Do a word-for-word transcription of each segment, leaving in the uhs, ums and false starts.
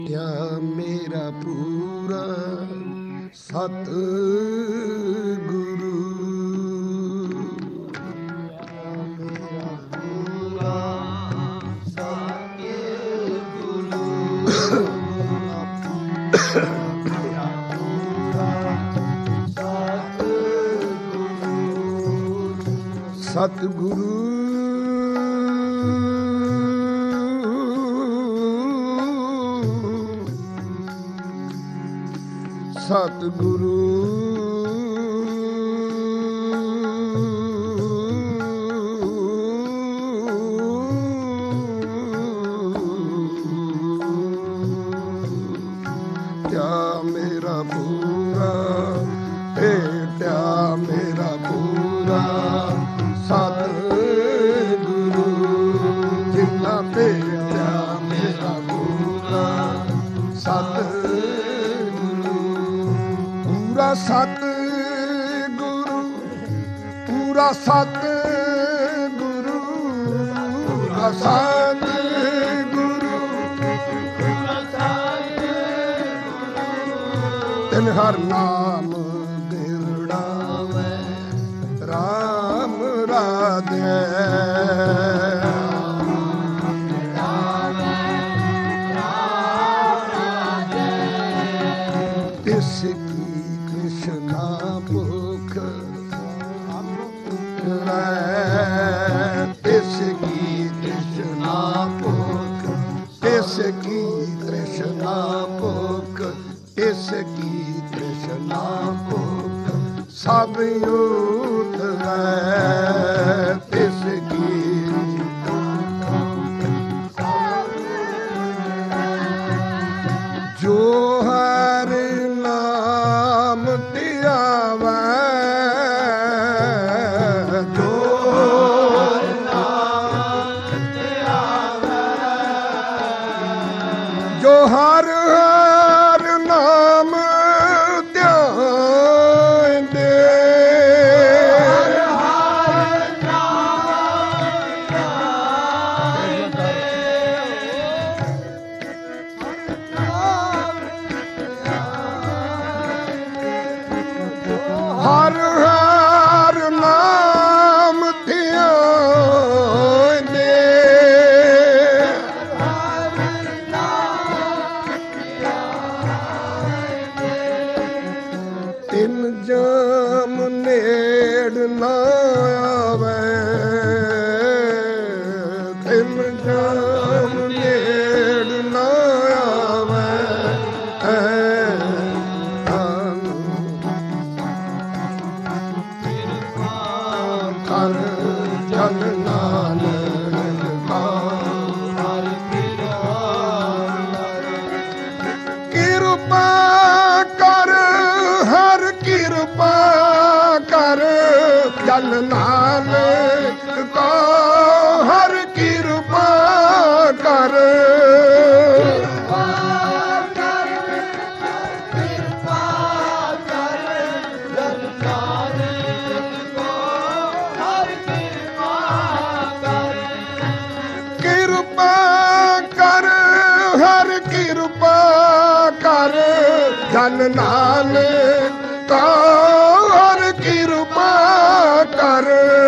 ਕਿਆ ਮੇਰਾ ਪੂਰਾ ਸਤ ਗੁਰੂ, ਮੇਰਾ ਪੂਰਾ ਸਤ ਗੁਰੂ, ਮੇਰਾ ਪੂਰਾ ਸਤ ਗੁਰੂ, ਸਤ ਗੁਰੂ ਸਤਿਗੁਰੂ ਕਿਆ ਮੇਰਾ ਪੂਰਾ ਭੇਟਿਆ ਮੇਰਾ ਪੂਰਾ ਸਤਿਗੁਰੂ, ਜਿੰਨਾ ਭੇਟਿਆ ਮੇਰਾ ਪੂਰਾ ਸਤਿਗੁਰੂ, ਪੂਰਾ ਸਤ ਗੁਰੂ, ਪੂਰਾ ਸਤ ਗੁਰੂ, ਪੂਰਾ ਸਤ ਗੁਰੂ, ਪੂਰਾ ਸਤ ਗੁਰੂ, ਤਿਨ ਹਰ ਨਾਮ ਦਿਵੜਾਵੇ ਰਾਮ ਰਾਧੇ, ਤਿਸ कृष्णा भूख तिसकी कृष्णा भूख, तिसकी कृष्णा भूख, तिसकी कृष्णा भूख, सब यूथ है तिसकी, जो हर नाम धियावै, जो नाम धियावै, जो हर हर नाम ध्यान दे, हर हर नाम ध्यान दे, हर हर नाम ध्यान दे, तिन जाम नेड़ ना आवे, तिन जाम नेड़ ना आवे, हर जन नानक का हर कृपा कर, हर कृपा कर, जन नानक का हर कृपा कर, कृपा कर जन नानक का हर कृपा कर,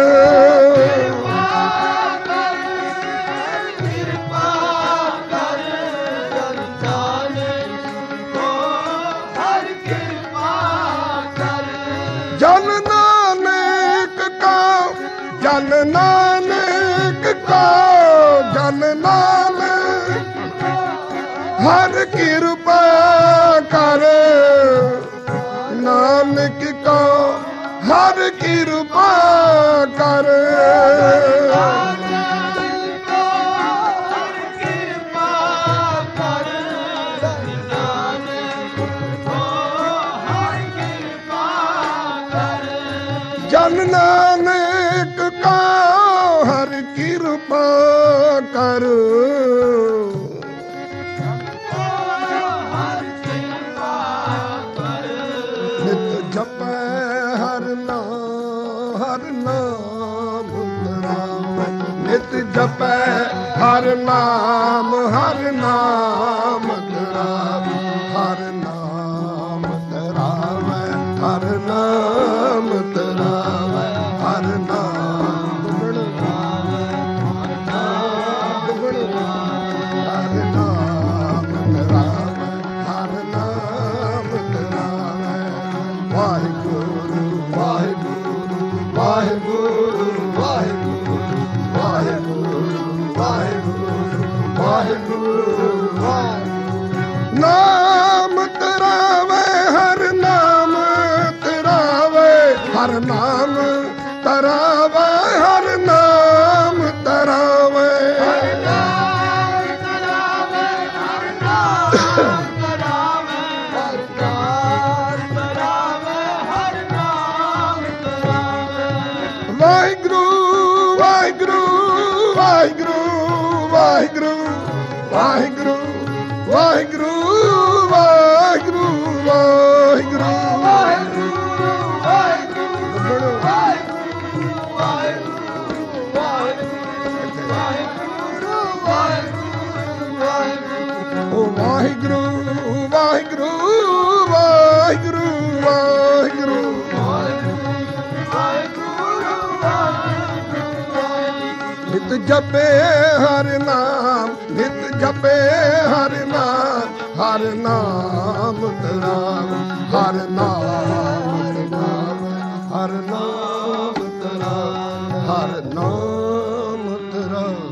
कृपा कर जन नानक का हर कृपा कर, जन नानक का, जन नानक का, जन नानक हर कृपा कर, नानक को हर कृपा कर, नानक को हर कृपा कर, नानक को हर कृपा कर, जन नानक को हर कृपा कर, जपै हर नाम, हर नाम राम, नित जपै हर नाम, हर नाम राम। ਨਾਮ ਤਰਾਵੇ ਹਰ ਨਾਮ ਤਰਾਵੇ ਹਰ ਨਾਮ ਤਰਾਵੇ ਹਰ ਨਾਮ ਤਰਾਵੇ ਹਰ ਨਾਮ ਤਰਾਵੇ ਹਰ ਨਾਮ ਤਰਾਵੇ ਹਰ ਨਾਮ ਤਰਾਵੇ ਹਰ ਨਾਮ ਤਰਾਵੇ ਵਾਹਿਗੁਰੂ ਵਾਹਿਗੁਰੂ ਵਾਹਿਗੁਰੂ ਵਾਹਿਗੁਰੂ ਵਾਹਿਗੁਰੂ ਵਾਹਿਗੁਰੂ ਵਾਹਿਗੁਰੂ ਵਾਹਿਗੁਰੂ ਵਾਹਿਗੁਰੂ ਵਾਹਿਗੁਰੂ ਵਾਹਿਗੁਰੂ ਵਾਹਿਗੁਰੂ ਨਿਤ ਜਪੇ ਹਰ ਨਾਮ ਨਿਤ ਜਪੇ ਹਰ ਨਾਮ ਹਰ ਨਾਮ ਤਰਾਮ ਹਰ ਨਾਮ ਤਰਾਮ ਹਰ ਨਾਮ ਤਰਾਮ ਹਰ ਨਾਮ ਤਰਾਮ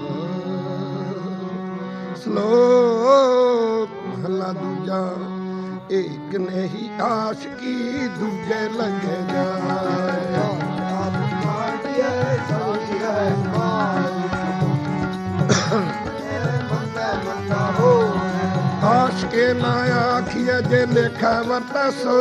ਸ਼ਲੋਕ ਮਹਲਾ ਦੂਜਾ ਇੱਕ ਨਹੀਂ ਆਸ਼ਕੀ ਦੂਜੇ ਲੰਘੇ ਜਾਏ ਆਪ ਮਾਟਿਆ ਸੋਈ ਹੈ ਆਸ਼ਕੇ ਨਾ ਆਖੀਏ ਜੇ ਲੇਖਾ ਵਰਤਾ ਸੋ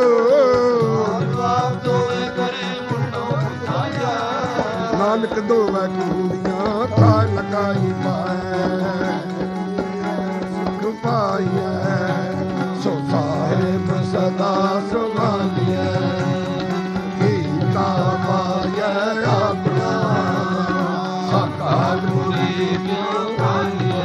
ਨਾਨਕ ਦੋਵੇਂ ਕੁੰਡੀਆਂ ਥਾ ਲਗਾਈ ਪਾਏ ਸੁਖ ਪਾਈਐ ਸੋ ਸਾਹਿਬ ਸਦਾ ਸੁਭਾਲੀਐ ਕੀਤਾ ਪਾਈਐ ਆਪਣਾ ਸਾਕਾਰ ਮੁਰੀ ਕਿਉ ਪਾਈਐ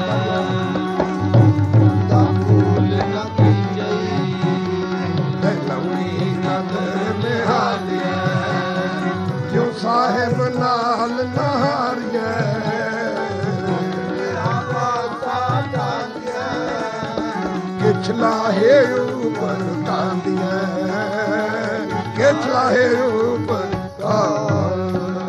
ਦਾ ਫੂਲ ਨਾ ਕੀਜਈ ਤੇ ਲਉਣੀ ਨਦਰ ਨਿਹਾਲੀਐ ਜੋ ਸਾਹਿਬ ਨਾਲ ਨਹਾਰੀਐ ਕਿਛ ਲਾਹੇ ਉਪਰ ਕਾਂਦੀਆਂ ਕਿਛ ਲਾਹੇ ਉਪਰ ਕਾਲ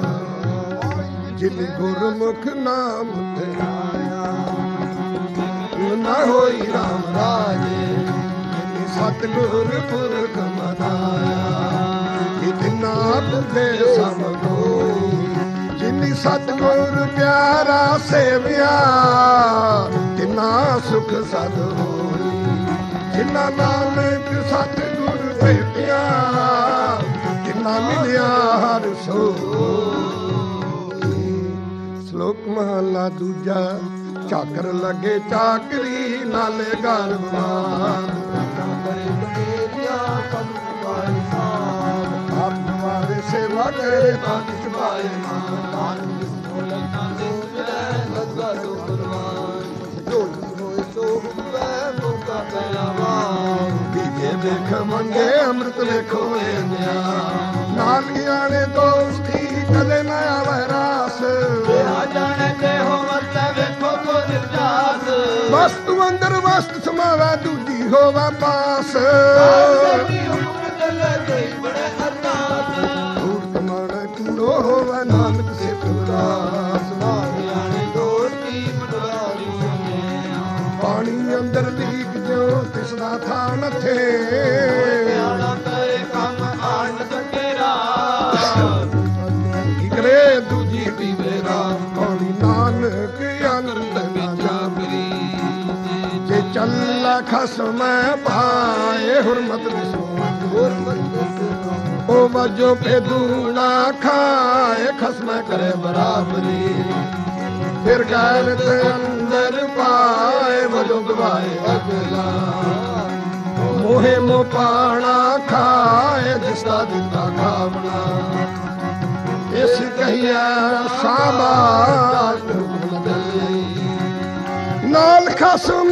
ਜਿਨ ਗੁਰਮੁਖ ਨਾਮ ਧਿਆਇਆ ਨਾ ਹੋਈ ਰਾਮ ਰਾਜੇ ਜਿਨ ਸਤਿਗੁਰ ਪੁਰਖ ਮਨਾਇਆ ਇਤਨਾ ਤੁਦੇ ਸਭ ਕੋਈ ਜਿਨੀ ਸਤਿਗੁਰ ਪਿਆਰਾ ਸੇਵਿਆ ਤਿਨਾ ਸੁਖ ਸਦ ਹੋਈ ਜਿਨਾ ਨਾਨਕ ਸਤਿਗੁਰ ਭੇਟਿਆ ਤਿਨਾ ਮਿਲਿਆ ਹਰ ਸੋਈ ਸ਼ਲੋਕ ਮਹਲਾ ਦੂਜਾ ਚਾਕਰ ਲੱਗੇ ਚਾਕਰੀ ਨਾਲੇ ਗਰਵਾਨ ਆਪਨਵਾਰੇ ਸੇਵਾ ਕਰੇ ਪੰਜ ਛੁਪਾਏ ਮਾਨ ਲੱਗਾ ਦੋ ਪਰਵਾਨ ਢੋਲੀ ਹੋਏ ਸੋ ਹੁਵੇ ਮੋਕਾ ਪਿਆਵਾ ਦੀਜੇ ਵੇਖ ਮੰਗੇ ਅੰਮ੍ਰਿਤ ਵੇਖੋ ਏਨਿਆ ਨਾਲ ਗਿਆਣੇ ਦੋਸਤੀ ਕਦੇ ਨਾ ਆਵੇ ਰਾਸ ਆ ਜਾਣੇ ਤੇ ਹੋਵਤ ਵੇਖੋ ਕੋ ਨਿਰਜਾਸ ਵਸਤੂ ਅੰਦਰ ਵਸਤ ਸਮਾਵਾ ਦੂਜੀ ਹੋਵਾ ਪਾਸ ਹੋਵੇ ਨਾਨਕ ਸਿੱਖ ਵਿਲਾਸ ਵਾਰਿਆਣੇ ਦੋਸਤੀ ਪਟਵਾਰੀ ਸੁਣੇ ਪਾਣੀ ਅੰਦਰ ਲੀਕ ਜੋ ਤਿਸ ਦਾ ਥਾ ਨਥੇ ਆਣਾ ਕਰੇ ਕੰਮ ਆਣ ਸਕੇਰਾ ਕੀ ਕਰੇ ਦੂਜੀ ਪੀਵੇ ਰਾਮ ਪਾਣੀ ਨਾਨਕ ਅੰਮ੍ਰਿਤ ਨਾ ਜਾਪਰੀ ਜੇ ਚੱਲਾ ਖਸਮ ਪਾਏ ਹੁਰਮਤ ਦਿਸੋ ਹੁਰਮਤ ਦਿਸੋ ਉਹ ਵਜੋ ਫੇਦੂਣਾ ਖਾਏ ਖਸਮ ਕਰੇ ਬਰਾਬਰੀ ਫਿਰ ਗੈਰ ਤੇ ਅੰਦਰ ਪਾਏ ਵਜੋ ਗਵਾਏ ਅਗਲਾ ਮੋਹੇ ਮੋ ਪਾਣਾ ਖਾਏ ਜਿਸਦਾ ਦਿੱਤਾ ਖਾਵਣਾ ਇਸ ਕਹੀਆ ਸਾਬਾਸ਼ ਨਾਲ ਖਸਮ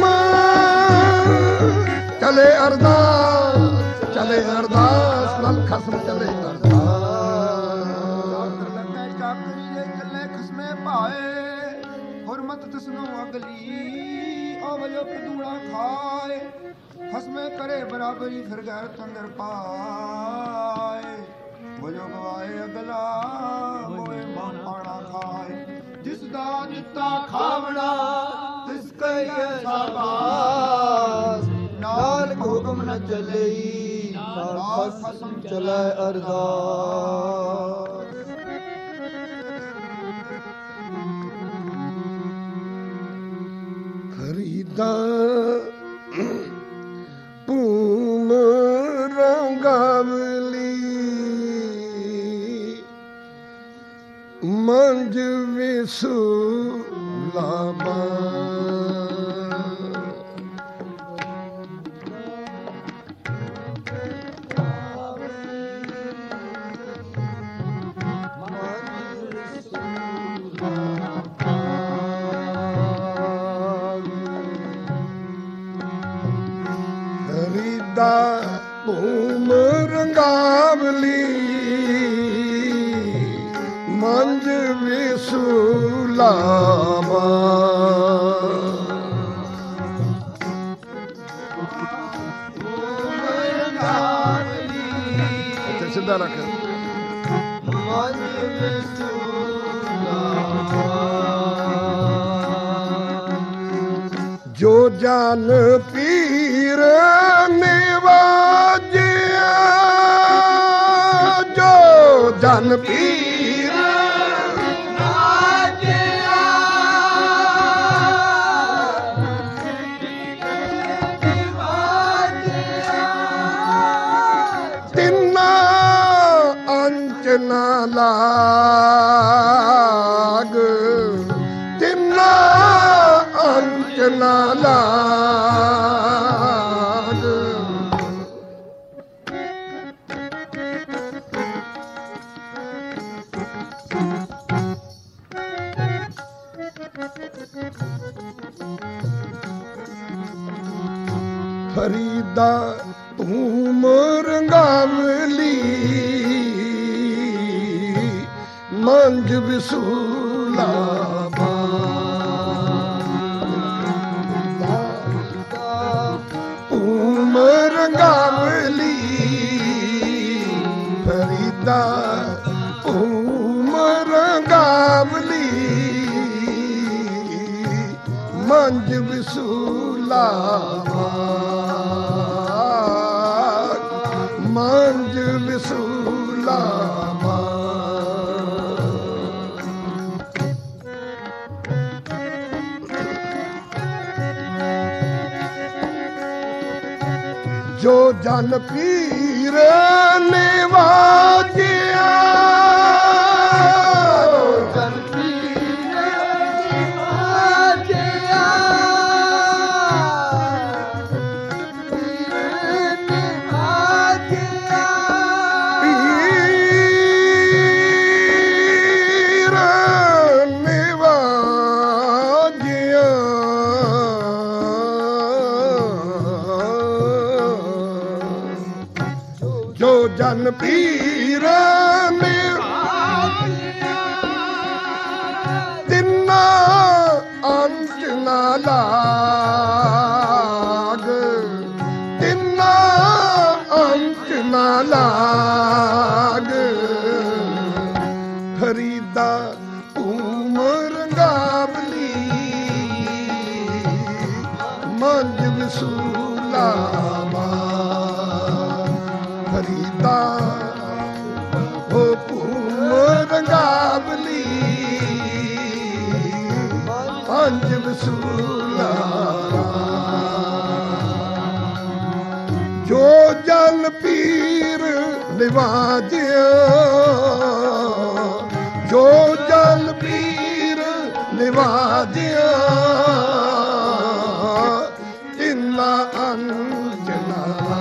ਚਲੇ ਅਰਦਾਸ ਚਲੇ ਅਰਦਾਸ ਨਾਲ ਖਸਮ ਚਲੇ ਅਰਦਾਸ ਚਾਕਰੀ ਦੇ ਚੱਲੇ ਖਸਮੇ ਭਾਏ ਹੁਰਮਤ ਤਸਨੋ ਅਗਲੀ ਅਵਜੋ ਕਦੂੜਾ ਖਾਏ ਖਸਮੇ ਕਰੇ ਬਰਾਬਰੀ ਫਿਰ ਗੈਰ ਤੰਦਰ ਪਾਏ ਵਜੋ ਗਵਾਏ ਅਗਲਾ ਹੋਏ ਪਾਣਾ ਖਾਏ ਜਿਸ ਦਾ ਦਿੱਤਾ ਖਾਵਣਾ ਤਿਸ ਕਹੀਏ ਸਾਬਾਸ ਨਾ ਚਲਈ ਖਸਮ ਚਲੈ ਅਰਦਾਸ। ਫਰੀਦਾ ਭੂਮ ਰੰਗਾਵਲੀ ਮੰਜ ਵਿਸੂਲਾਬਾ ਭੂਮ ਰੰਗਾਵਲੀ ਮੰਜ ਵਿਸੂਲਾਬਾ। ਅੱਛਾ ਸਿੱਧਾ ਰੱਖ। ਮੰਜ ਵਿਸੂਲਾਬਾ ਜੋ ਜਨ ਪੀਰ ਨਿਵਾਜਿਆ, ਜੋ ਜਨ ਪੀਰ ਨਿਵਾਜਿਆ, ਤਿੰਨਾ ਅੰਚ ਨਾ ਲਾਗ, ਤਿੰਨਾ ਅੰਚ ਨਾ ਲਾਗ। ਫਰੀਦਾ ਭੂਮ ਰੰਗਾਵਲੀ ਮੰਜ ਵਿਸੂਲਾਬਾ। ਭੂਮ ਰੰਗਾਵਲੀ ਫਰੀਦਾ ਭੂਮ ਰੰਗਾਵਲੀ ਮੰਜ ਵਿਸੂਲਾਬਾ, ਮੰਜ ਵਿਸੂਲਾਬਾ। ਜੋ ਜਨ ਪੀਰ ਨਿਵਾਜਿਆ, ਜਨ ਪੀਰ ਨਿਵਾਜਿਆ, ਪੀਰ ਨਿਵਾਜਿਆ, ਪੀਰ ਨਿਵਾਜਿਆ। ਜੋ ਜਨ ਪੀਰ ਨਿਵਾਜਿਆ, ਤਿੰਨਾ ਅੰਚ ਨਾ ਲਾਗ, ਤਿੰਨਾ ਅੰਚ ਨਾ ਲਾਗ। ਫਰੀਦਾ ਭੂਮ ਰੰਗਾਵਲੀ ਮੰਜ ਵਿਸੂਲਾਬਾ। ਫਰੀਦਾ ਹੋ ਭੂਮ ਰੰਗਾਵਲੀ ਮੰਜ ਵਿਸੂਲਾਬਾ। ਜੋ ਜਨ ਪੀਰ ਨਿਵਾਜਿਆ, ਜੋ ਜਨ ਪੀਰ ਨਿਵਾਜਿਆ, ਤਿੰਨਾ ਅੰਚ ਨਾ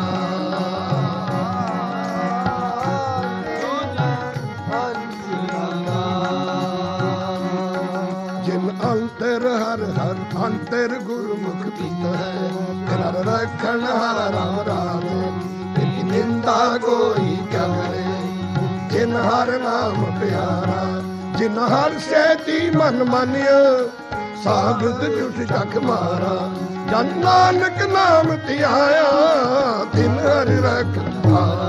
ਅੰਤਰ ਹਰ ਹਰ ਅੰਤਰ ਗੁਰਮੁਖ ਪੀਤਾ ਹੈ, ਤੇਰਾ ਰੱਖਣ ਹਰ ਰਾਮ ਰਾਮ। ਤੇਰੀ ਨਿੰਦਾ ਕੋਈ ਕਿਆ ਕਰੇ, ਜਿਨ ਹਰ ਨਾਮ ਪਿਆਰਾ, ਜਿਨ ਹਰ ਸਹਿਤੀ ਮਨ ਮਾਨਿਆ, ਸਾਬਤ ਝੂਠ ਜਗ ਮਾਰਾ। ਜਨ ਨਾਨਕ ਨਾਮ ਧਿਆਇਆ, ਤਿਨ ਹਰ ਰਖਵਾਰਾ।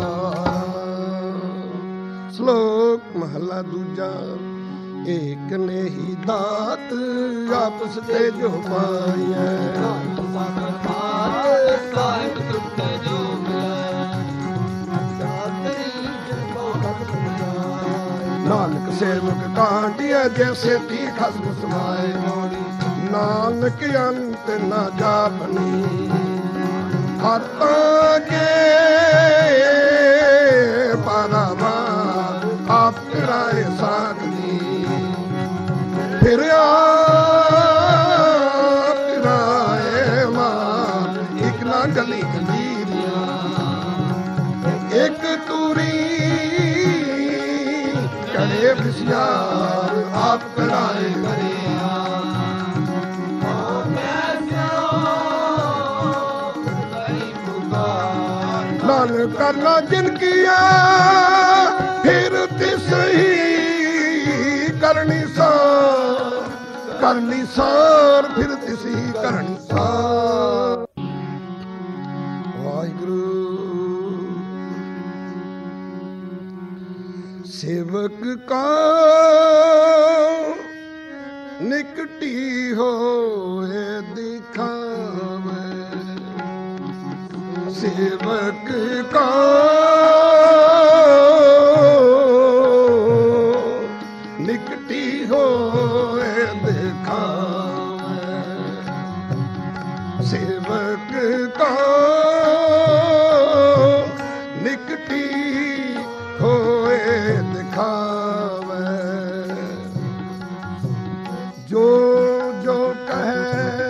ਸ਼ਲੋਕ ਮਹਲਾ ਦੂਜਾ। ਏਕ ਨੇਹੀ ਦਾਤ ਆਪਸ ਤੇ ਜੋ ਪਾਈਐ, ਸਾਹਿਬ ਤੁਟੇ सेवक कांडिया जैसे ती खसम समाए नानक अंत न जापनी हता के पारावा आप राय सागनी फिर आप राय मां एक ना गली गलीरिया एक तूरी करे बिस्यार आप कराए करिया नानक करना जिनकिया फिर तिस ही करनी सार करनी सार फिर तिस ही करनी सार वाहिगुरु सेवक का निकटी होए दिखावे सेवक का निकटी होए दिखावे सेवक का निकटी होए दिखावे जो जो कहे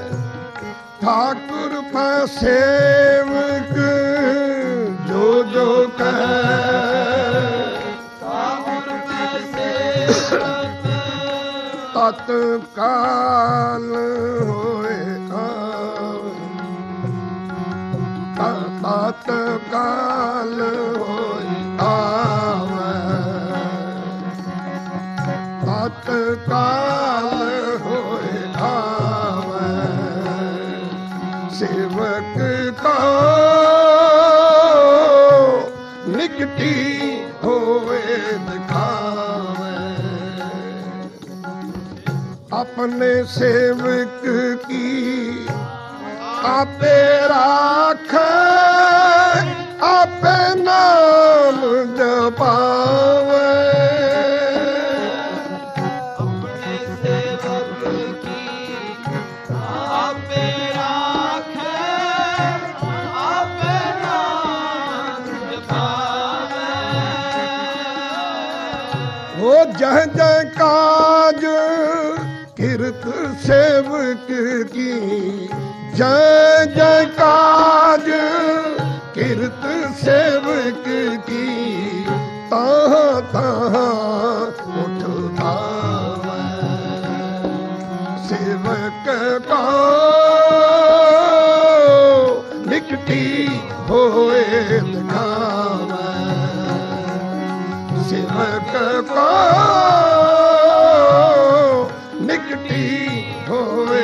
ठाकुर पर सेवक जो जो कहे ठाकुर पर सेवक तत्काल होए तत्काल होए आवे तत्काल होए आवे सेवक का निकटी होए दिखावे अपने सेवक की आपे राखे आपे नाम जपावे अपने सेवक की आपे राखे आपे नाम जपावे वो जह जह काज किरत सेवक की जय जय काज किरत सेवक की तहाँ तहाँ उठ भावे सेवक का निकटी होए दिखावे सेवक का निकटी होए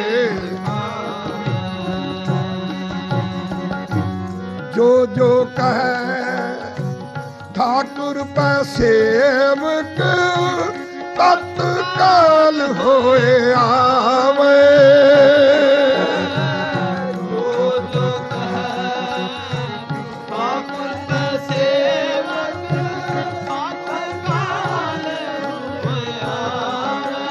जो जो कहे ठाकुर पर सेवक तत्काल होए आवे जो जो कहे ठाकुर पर सेवक तत्काल होए आवे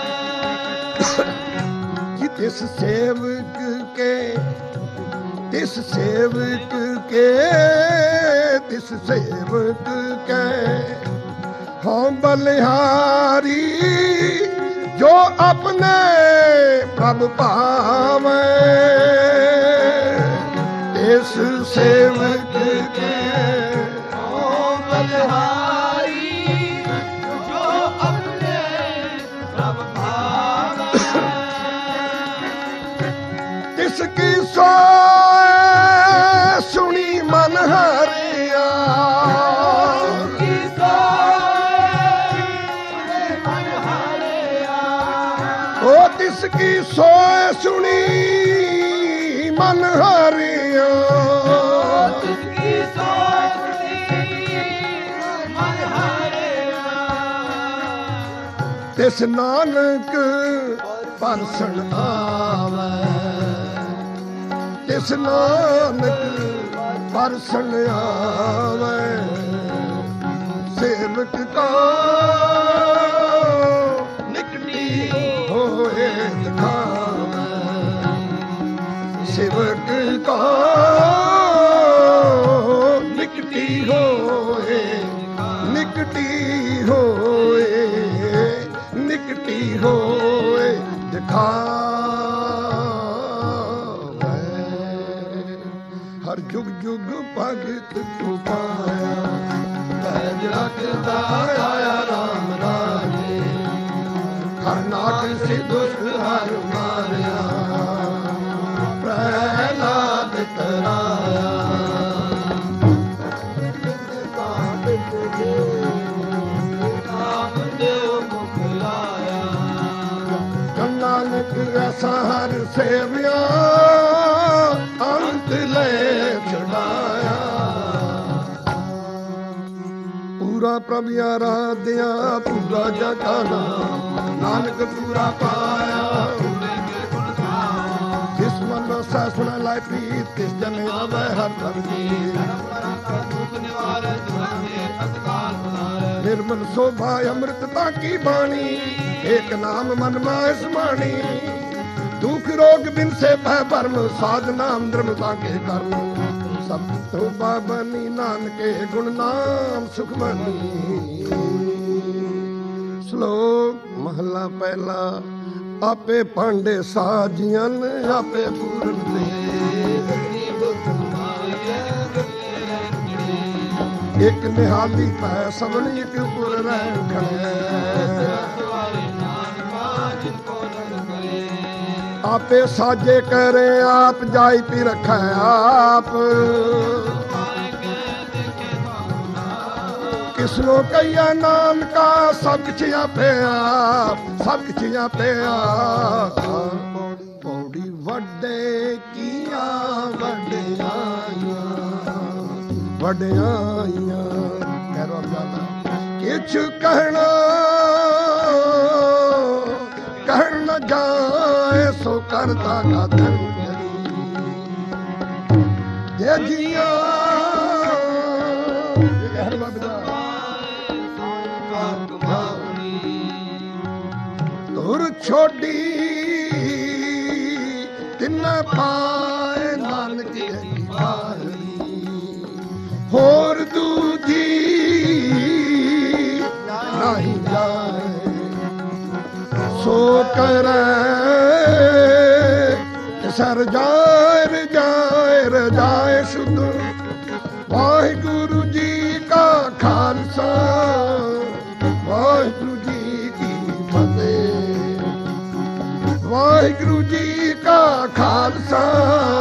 जिस सेवक के तिस सेवक के तिस सेवक के हम बलिहारी जो अपने प्रभु पावे इस सेवक के हम बलिहारी जो अपने प्रभु पावे तिसकी सो सुनी मन हरिया ओ तिसकी सोए सुनी मन हरिया तिस नानक परसन आवे तिस नानक परसन आवे सेवक को निकटी होए दिखावे सेवक को निकटी होए निकटी होए निकटी होए दिखावे हर जुग जुग भगत को पाया पैज रखता आया राम राजे हर नाक से दुष्ट हर मारिया प्रहलाद कराया नानक ऐसा हर सेविया अंत ले छुड़ाया पूरा प्रभ आराध्या पूरा जगाना नानक पूरा पाया जिस मन सा सुना लाई प्रीत तिस जन आवे हर प्रभ जी निर्मल शोभा अमृतता की बाणी एक नाम मन माय समानी दुख रोग बिन से भय भरम साध नाम धर्मता के कर्म सब तो बाबनी नानके गुण नाम सुख मनी श्लोक महला पहला आपे पांडे साजियन आपे पूरन दे एक निहाली पै सबन एक पुर रहन खड़े आपे साजे करे आप जाई पी रखा आप किसनो कहिया नाम का सब किछ आपे आप सब किछ आपे आप पौड़ी वड्डे किया वड्डियाइयां वड्डियाइयां कहरो जाना किछ कहना कहन न जाए सो करता का धन जय जिया तुर छोड़ी तिन पाए नानक की बारी होर दूजी नहीं जाए सो करे सर जाए रजाए रजाए शुद्ध वाहिगुरु जी का खालसा वाहिगुरु जी की फतेह वाहिगुरु जी का खालसा